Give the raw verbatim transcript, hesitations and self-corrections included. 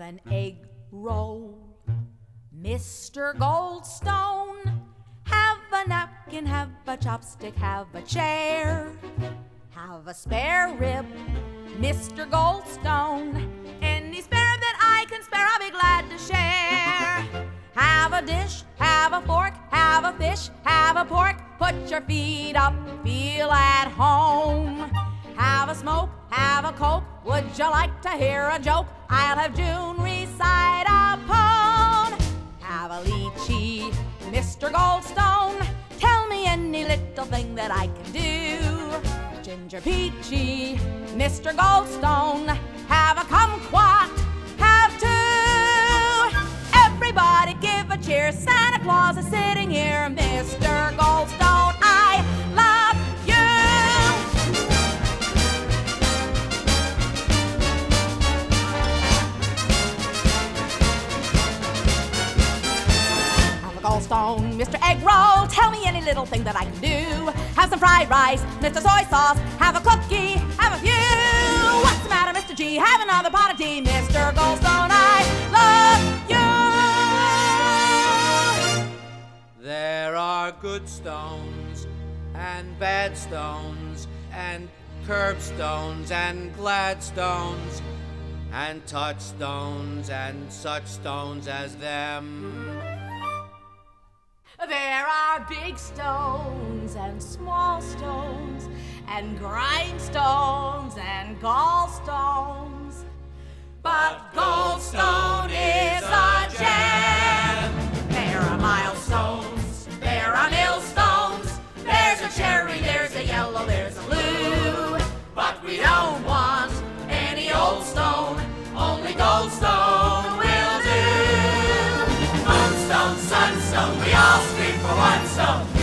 an egg roll. Mister Goldstone, have a napkin, have a chopstick, have a chair. Have a spare rib, Mister Goldstone. Any spare rib that I can spare, I'll be glad to share. Have a dish, have a fork, have a fish, have a pork. Put your feet up, feel at home. Have a smoke, have a coke. Would you like to hear a joke? I'll have June recite a poem. Have a lychee, Mister Goldstone. Tell me any little thing that I can do. Ginger peachy, Mister Goldstone. Have a kumquat, have two. Everybody give a cheer. Santa Claus is sitting here. Mister Goldstone, I love you. Have a Goldstone, Mister Egg Roll. Tell me any little thing that I can do. Have some fried rice, Mister Soy Sauce. Have a cookie, have a few. What's the matter, Mister G? Have another pot of tea. Mister Goldstone, I love you. There are good stones and bad stones and curbstones and gladstones and touchstones and such stones as them. There are big stones and small stones and grindstones and gallstones, but Goldstone is a gem. There are milestones, there are millstones, there's a cherry, there's a yellow, there's a blue, but we don't want any old stone, only Goldstone will do. Moonstone, sunstone, we all scream for one stone.